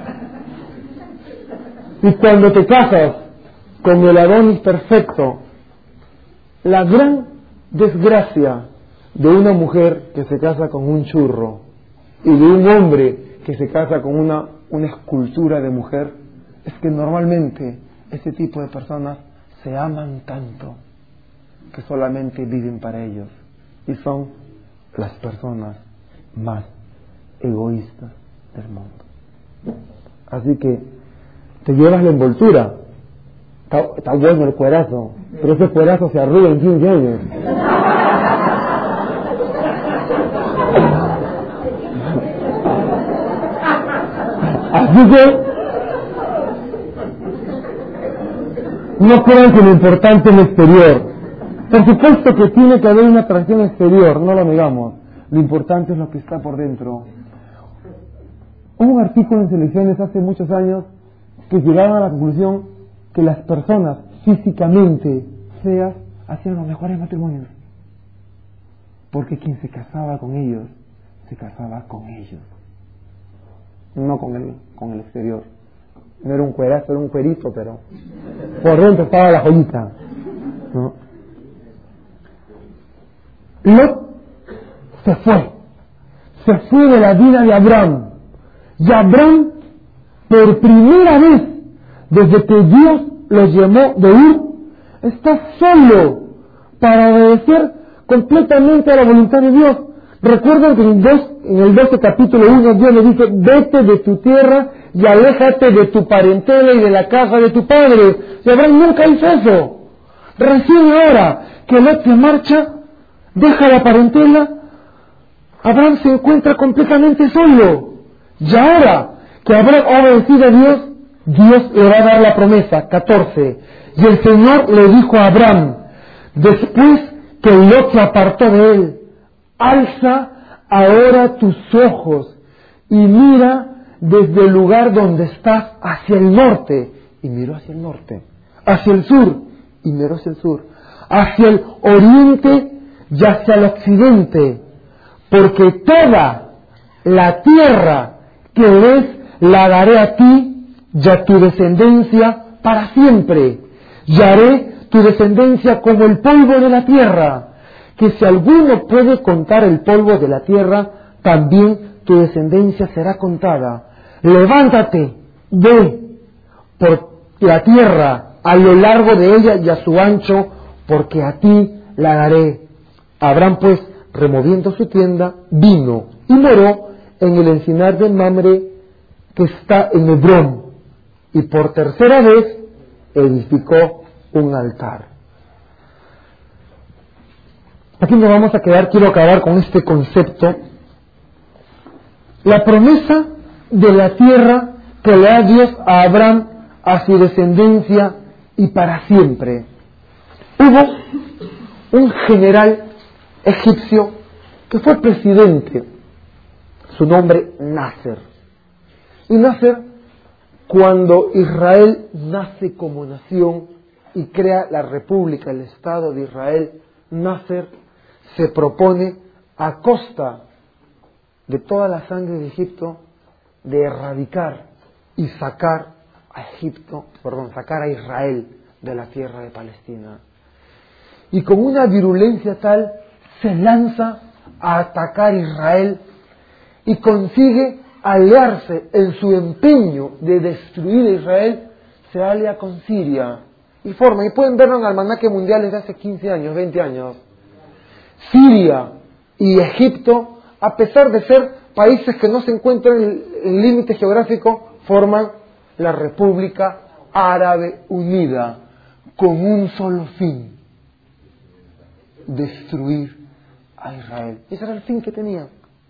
Y cuando te casas con el Adonis perfecto, la gran desgracia de una mujer que se casa con un churro y de un hombre que se casa con una, una escultura de mujer es que normalmente ese tipo de personas se aman tanto que solamente viven para ellos y son las personas más egoístas del mundo. Así que te llevas la envoltura. Está, está bueno el cuerazo, pero ese cuerazo se arruga en quince años. Así que no crean que lo importante es lo exterior. Por supuesto que tiene que haber una atracción exterior, no lo negamos. Lo importante es lo que está por dentro. Hubo un artículo en Selecciones hace muchos años que llegaban a la conclusión que las personas físicamente feas hacían los mejores matrimonios. Porque quien se casaba con ellos, se casaba con ellos. No con el, con el exterior. No era un cuerazo, era un cuerito, pero por dentro estaba la joyita, ¿no? Lot se fue. Se fue de la vida de Abraham. Y Abraham, por primera vez, desde que Dios lo llamó de Ur, está solo para obedecer completamente a la voluntad de Dios. Recuerden que en, dos, en el doce capítulo uno Dios le dice: vete de tu tierra y aléjate de tu parentela y de la casa de tu padre. Y Abraham nunca hizo eso. Recién ahora que Lot se marcha, deja la parentela, Abraham se encuentra completamente solo. Y ahora que Abraham ha obedecido a Dios, Dios le va a dar la promesa. catorce. Y el Señor le dijo a Abraham, después que Lot se apartó de él: alza ahora tus ojos y mira desde el lugar donde estás hacia el norte. Y miró hacia el norte. Hacia el sur. Y miró hacia el sur. Hacia el oriente y hacia el occidente. Porque toda la tierra que ves la daré a ti y a tu descendencia para siempre. Y haré tu descendencia como el polvo de la tierra. Que si alguno puede contar el polvo de la tierra, también tu descendencia será contada. Levántate, ve por la tierra a lo largo de ella y a su ancho, porque a ti la daré. Abraham pues, removiendo su tienda, vino y moró en el encinar de Mamre que está en Hebrón, y por tercera vez edificó un altar. Aquí nos vamos a quedar, quiero acabar con este concepto. La promesa de la tierra que le da Dios a Abraham, a su descendencia y para siempre. Hubo un general egipcio que fue presidente, su nombre Nasser. Y Nasser, cuando Israel nace como nación y crea la República, el Estado de Israel, Nasser se propone, a costa de toda la sangre de Egipto, de erradicar y sacar a Egipto, perdón, sacar a Israel de la tierra de Palestina. Y con una virulencia tal, se lanza a atacar a Israel y consigue aliarse en su empeño de destruir a Israel, se alia con Siria y forma, y pueden verlo en el almanaque mundial desde hace quince años, veinte años. Siria y Egipto, a pesar de ser países que no se encuentran en el límite geográfico, forman la República Árabe Unida con un solo fin: destruir a Israel. Ese era el fin que tenían.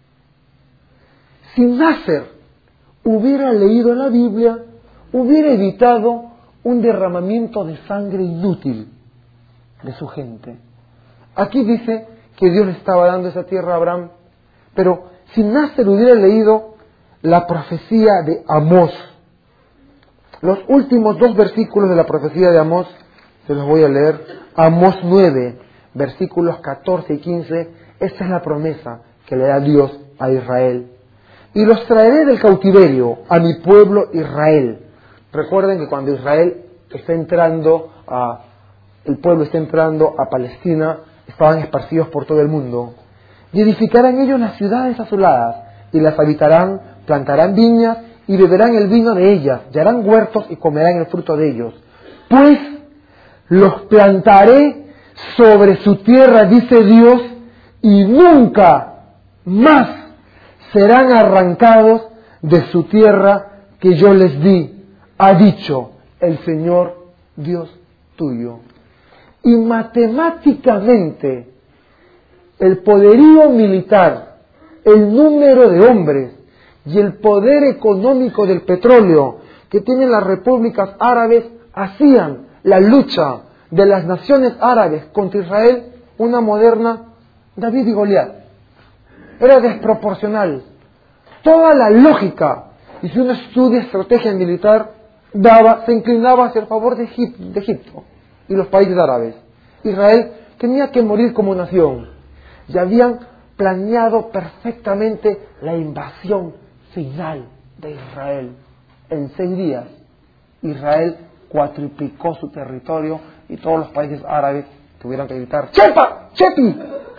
Si Nasser hubiera leído la Biblia, hubiera evitado un derramamiento de sangre inútil de su gente. Aquí dice que Dios le estaba dando esa tierra a Abraham, pero si Nasser hubiera leído la profecía de Amós, los últimos dos versículos de la profecía de Amós, se los voy a leer. Amós nueve, versículos catorce y quince, esta es la promesa que le da Dios a Israel. Y los traeré del cautiverio a mi pueblo Israel. Recuerden que cuando Israel está entrando a, el pueblo está entrando a Palestina, estaban esparcidos por todo el mundo. Y edificarán ellos las ciudades asoladas, y las habitarán, plantarán viñas, y beberán el vino de ellas, y harán huertos y comerán el fruto de ellos. Pues los plantaré sobre su tierra, dice Dios, y nunca más serán arrancados de su tierra que yo les di, ha dicho el Señor Dios tuyo. Y matemáticamente, el poderío militar, el número de hombres y el poder económico del petróleo que tienen las repúblicas árabes hacían la lucha de las naciones árabes contra Israel una moderna David y Goliat. Era desproporcional. Toda la lógica, y si uno estudia estrategia militar, daba, se inclinaba hacia el favor de Egipto, de Egipto y los países árabes. Israel tenía que morir como nación. Y habían planeado perfectamente la invasión final de Israel. En seis días, Israel cuatriplicó su territorio y todos los países árabes tuvieron que gritar ¡Chepa! ¡Chepi!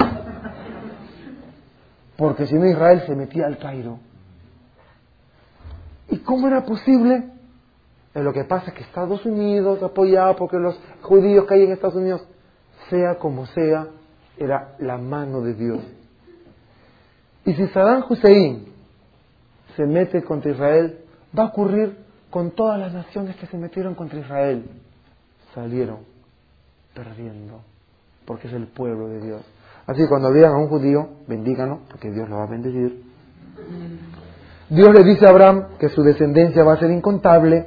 Porque si no, Israel se metía al Cairo. ¿Y cómo era posible? Lo que pasa es que Estados Unidos, apoyado porque los judíos que hay en Estados Unidos, sea como sea, era la mano de Dios. Y si Saddam Hussein se mete contra Israel, va a ocurrir con todas las naciones que se metieron contra Israel. Salieron perdiendo, porque es el pueblo de Dios. Así que cuando vean a un judío, bendíganlo, porque Dios lo va a bendecir. Dios le dice a Abraham que su descendencia va a ser incontable,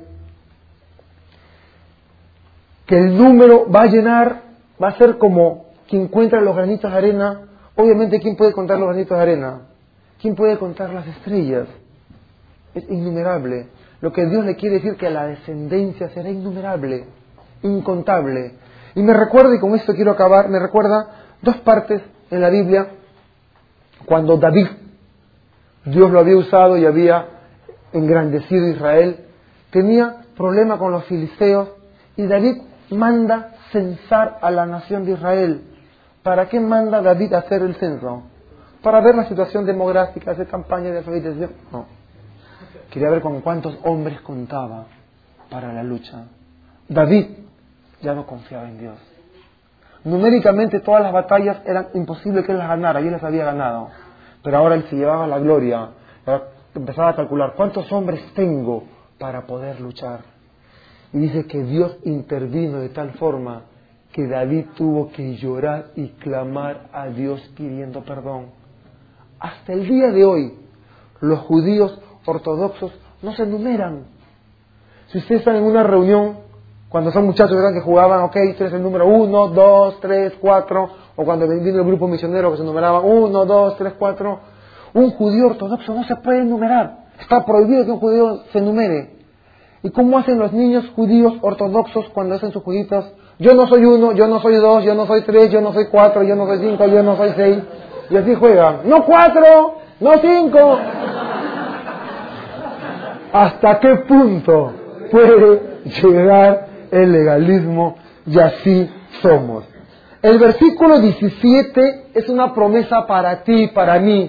que el número va a llenar, va a ser como quien encuentra los granitos de arena. Obviamente, ¿quién puede contar los granitos de arena? ¿Quién puede contar las estrellas? Es innumerable. Lo que Dios le quiere decir que la descendencia será innumerable, incontable. Y me recuerda, y con esto quiero acabar, me recuerda dos partes en la Biblia, cuando David, Dios lo había usado y había engrandecido a Israel, tenía problema con los filisteos, y David manda censar a la nación de Israel. ¿Para qué manda David a hacer el censo? ¿Para ver la situación demográfica, hacer campaña de alfabetización? No. Quería ver con cuántos hombres contaba para la lucha. David ya no confiaba en Dios. Numéricamente todas las batallas eran imposible que él las ganara, y él las había ganado. Pero ahora él se llevaba la gloria. Empezaba a calcular cuántos hombres tengo para poder luchar. Y dice que Dios intervino de tal forma que David tuvo que llorar y clamar a Dios pidiendo perdón. Hasta el día de hoy, los judíos ortodoxos no se enumeran. Si ustedes están en una reunión, cuando son muchachos ¿verdad? que jugaban, ok, tú eres el número uno, dos, tres, cuatro, o cuando vino el grupo misionero que se numeraban uno, dos, tres, cuatro, un judío ortodoxo no se puede enumerar. Está prohibido que un judío se enumere. ¿Y cómo hacen los niños judíos ortodoxos cuando hacen sus jueguitos? Yo no soy uno, yo no soy dos, yo no soy tres, yo no soy cuatro, yo no soy cinco, yo no soy seis. Y así juegan. No cuatro, no cinco. ¿Hasta qué punto puede llegar el legalismo? Y así somos. El versículo diecisiete es una promesa para ti y para mí.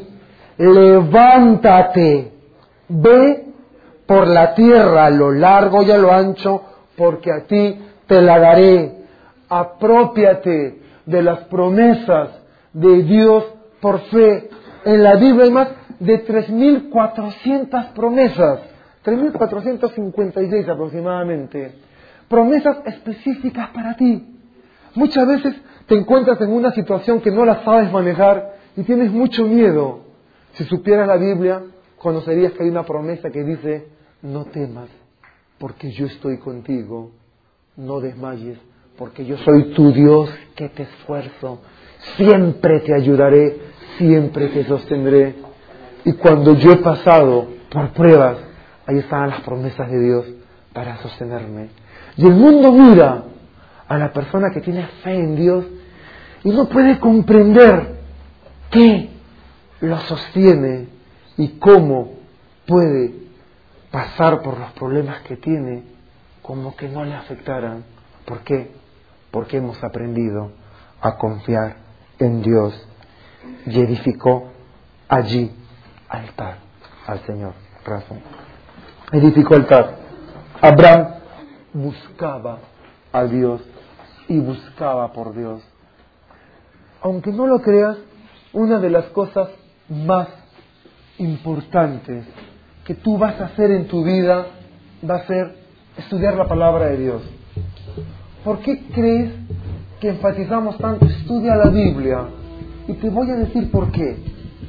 Levántate, ve por la tierra a lo largo y a lo ancho, porque a ti te la daré. Aprópiate de las promesas de Dios por fe. En la Biblia hay más de tres mil cuatrocientas promesas, tres mil cuatrocientas cincuenta y seis aproximadamente, promesas específicas para ti. Muchas veces te encuentras en una situación que no la sabes manejar y tienes mucho miedo. Si supieras la Biblia, conocerías que hay una promesa que dice: no temas, porque yo estoy contigo. No desmayes, porque yo soy tu Dios que te esfuerzo. Siempre te ayudaré, siempre te sostendré. Y cuando yo he pasado por pruebas, ahí están las promesas de Dios para sostenerme. Y el mundo mira a la persona que tiene fe en Dios y no puede comprender qué lo sostiene y cómo puede pasar por los problemas que tiene como que no le afectaran. ¿Por qué? Porque hemos aprendido a confiar en Dios. Y edificó allí altar al Señor. Razón. Edificó altar. Abraham buscaba a Dios y buscaba por Dios. Aunque no lo creas, una de las cosas más importantes que tú vas a hacer en tu vida va a ser estudiar la palabra de Dios. ¿Por qué crees que enfatizamos tanto? Estudia la Biblia. Y te voy a decir por qué.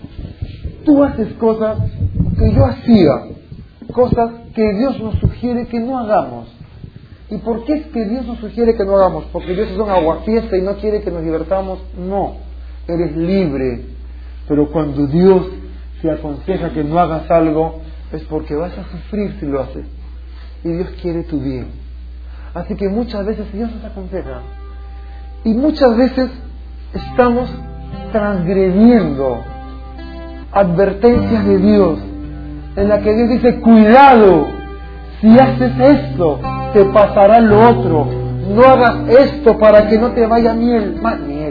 Tú haces cosas que yo hacía, cosas que Dios nos sugiere que no hagamos. ¿Y por qué es que Dios nos sugiere que no hagamos? ¿Porque Dios es un aguafiesta y no quiere que nos divertamos? No, eres libre. Pero cuando Dios te aconseja que no hagas algo, es porque vas a sufrir si lo haces. Y Dios quiere tu bien. Así que muchas veces Dios nos aconseja. Y muchas veces estamos transgrediendo advertencias de Dios, en la que Dios dice: cuidado, si haces esto, te pasará lo otro. No hagas esto para que no te vaya miel, mal, miel,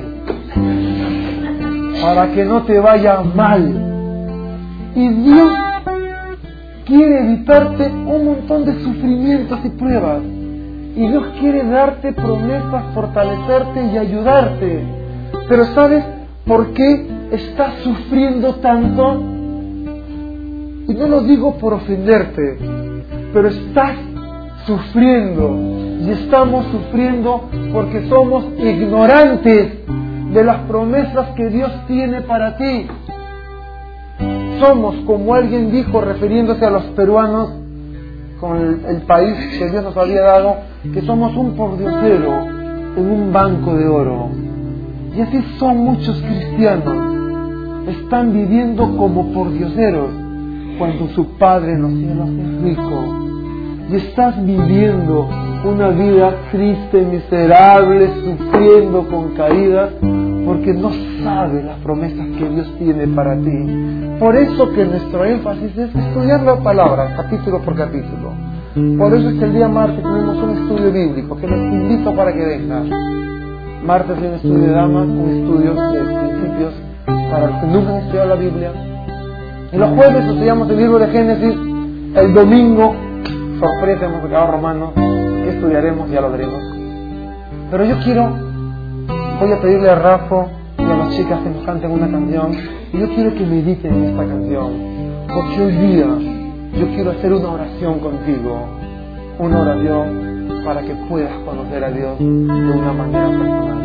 para que no te vaya mal. Y Dios quiere evitarte un montón de sufrimientos y pruebas. Y Dios quiere darte promesas, fortalecerte y ayudarte. Pero ¿sabes por qué estás sufriendo tanto? Y no lo digo por ofenderte, pero estás sufriendo. Y estamos sufriendo porque somos ignorantes de las promesas que Dios tiene para ti. Somos, como alguien dijo refiriéndose a los peruanos, con el, el país que Dios nos había dado, que somos un pordiosero en un banco de oro. Y así son muchos cristianos. Están viviendo como pordioseros cuando su Padre en los cielos es rico. Y estás viviendo una vida triste, miserable, sufriendo con caídas, porque no sabes las promesas que Dios tiene para ti. Por eso que nuestro énfasis es estudiar la palabra, capítulo por capítulo. Por eso es que el día martes tenemos un estudio bíblico, que les invito para que vengan. Martes hay un estudio de damas, un estudio de principios para los que nunca han estudiado la Biblia. Y los jueves estudiamos el libro de Génesis. El domingo, sorpresa, hemos acabado Romanos. ¿Qué estudiaremos? Ya lo veremos. Pero yo quiero, voy a pedirle a Rafa y a las chicas que nos canten una canción. Y yo quiero que mediten en esta canción. Porque hoy día yo quiero hacer una oración contigo. Una oración para que puedas conocer a Dios de una manera personal.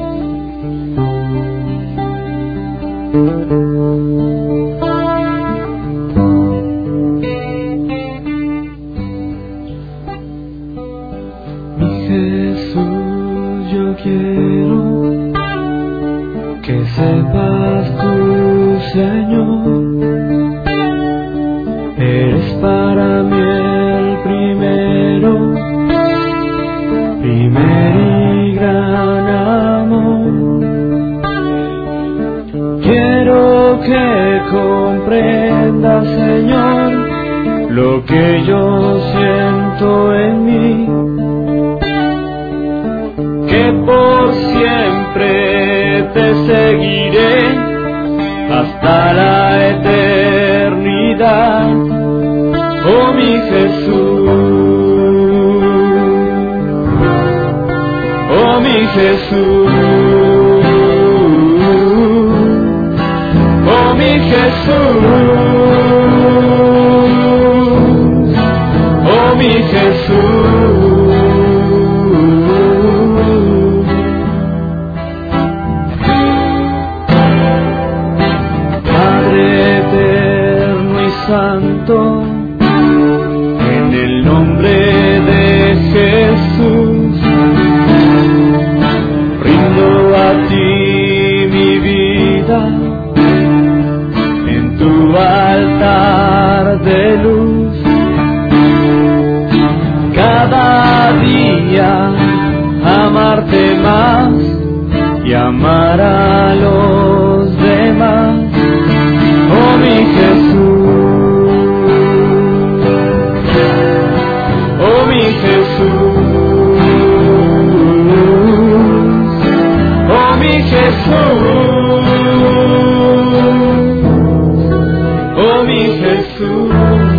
Mi Jesús, yo quiero que sepas tú, Señor, eres para mí el primero, primer y gran amor. Quiero que comprendas, Señor, lo que yo siento en mí, que por siempre te seguiré hasta la eternidad, oh mi Jesús, oh mi Jesús, oh mi Jesús, oh mi Jesús. Santo, en el nombre de Jesús, rindo a ti mi vida, en tu altar de luz. Cada día amarte más y amar a los demás, oh mi Jesús. Oh mi Jesús, oh mi Jesús, oh mi Jesús.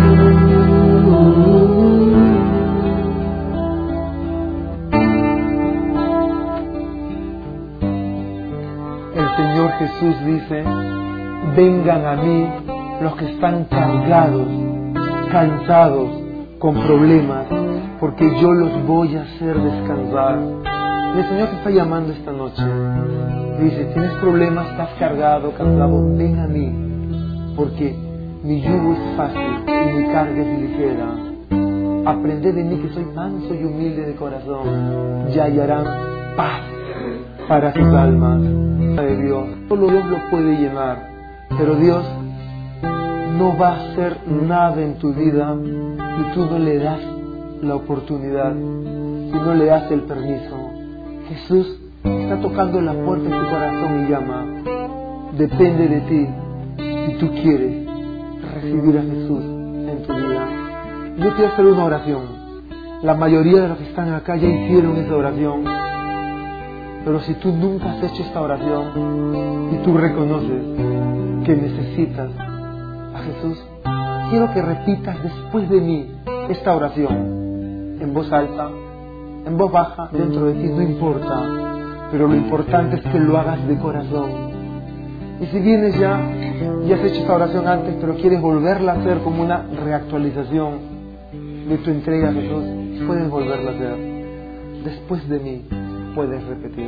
El Señor Jesús dice: vengan a mí los que están cargados, cansados, con problemas, porque yo los voy a hacer descansar. El Señor te está llamando esta noche. Dice: tienes problemas, estás cargado, cansado, ven a mí, porque mi yugo es fácil y mi carga es ligera. Aprended de mí que soy manso y humilde de corazón, y hallarán paz para sus almas. De Dios, solo Dios lo puede llenar, pero Dios no va a hacer nada en tu vida y tú no le das la oportunidad, si no le das el permiso. Jesús está tocando la puerta de tu corazón y llama. Depende de ti si tú quieres recibir a Jesús en tu vida. Yo quiero hacer una oración. La mayoría de los que están acá ya hicieron esa oración, pero si tú nunca has hecho esta oración y tú reconoces que necesitas a Jesús, quiero que repitas después de mí esta oración, en voz alta, en voz baja, dentro de ti, no importa, pero lo importante es que lo hagas de corazón. Y si vienes ya, ya has hecho esta oración antes, pero quieres volverla a hacer como una reactualización de tu entrega a Jesús, puedes volverla a hacer. Después de mí, puedes repetir: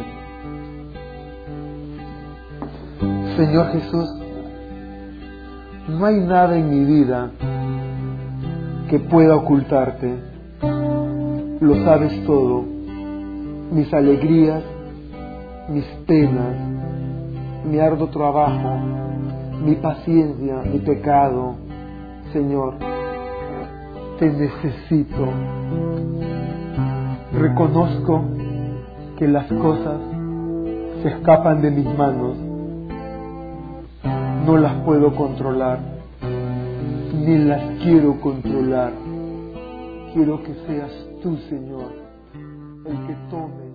Señor Jesús, no hay nada en mi vida que pueda ocultarte. Lo sabes todo, mis alegrías, mis penas, mi arduo trabajo, mi paciencia, mi pecado. Señor, te necesito. Reconozco que las cosas se escapan de mis manos. No las puedo controlar, ni las quiero controlar. Quiero que seas tú, Señor, el que tome